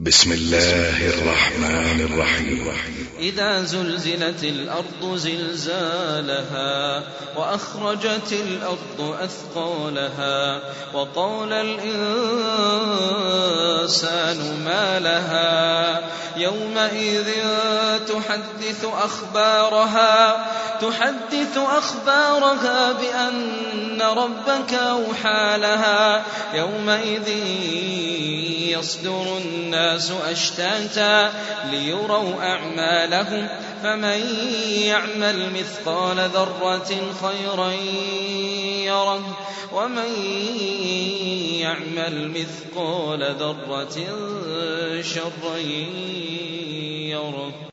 بسم الله الرحمن الرحيم. إذا زلزلت الأرض زلزالها وأخرجت الأرض أثقالها وقال الإنسان ما لها يومئذ تحدث أخبارها بأن ربك أوحى لها يومئذ يصدر الناس أشتاتا ليروا أعمالهم فمن يعمل مثقال ذرة خيرا يره ومن يعمل مثقال ذرة شرا يره.